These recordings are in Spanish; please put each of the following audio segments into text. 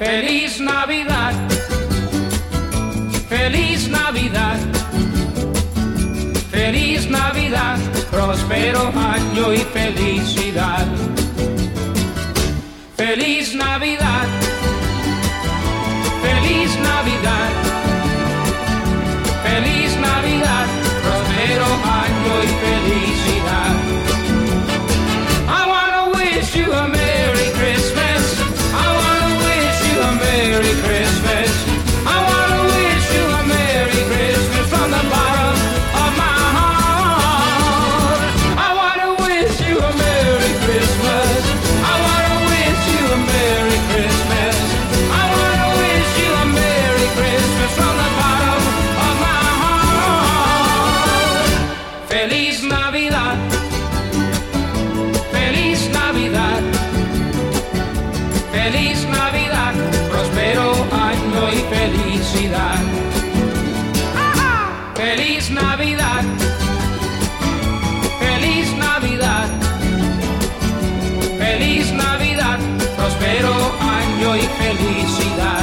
Feliz Navidad, feliz Navidad, feliz Navidad, próspero año y felicidad. Feliz Navidad, feliz Navidad, feliz Navidad, próspero año y felicidad. I wanna wish you a Merry Christmas. I wanna wish you a Merry Christmas. I wanna wish you a Merry Christmas from the bottom of my heart. I wanna wish you a Merry Christmas. I wanna wish you a Merry Christmas. I wanna wish you a Merry Christmas from the bottom of my heart. Feliz Navidad, feliz Navidad, feliz Navidad, próspero año y felicidad. Feliz Navidad, feliz Navidad, feliz Navidad, próspero año y felicidad.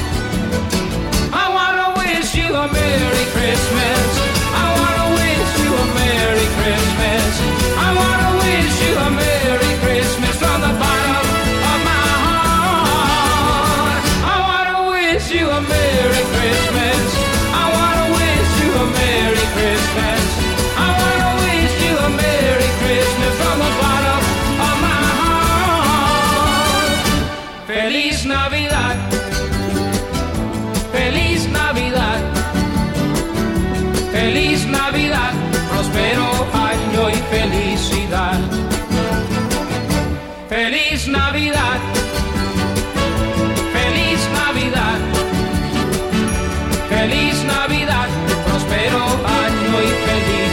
I wanna wish you a Merry Christmas. I wanna wish you a Merry Christmas. I wanna wish you a Merry Christmas from the bottom of my heart. I wanna wish you a Merry Christmas. I wanna wish you a Merry Christmas. I wanna wish you a Merry Christmas from the bottom of my heart. Feliz Navidad, feliz Navidad, feliz Navidad, próspero año y felicidad. Feliz Navidad, feliz Navidad, feliz Navidad, próspero año y felicidad.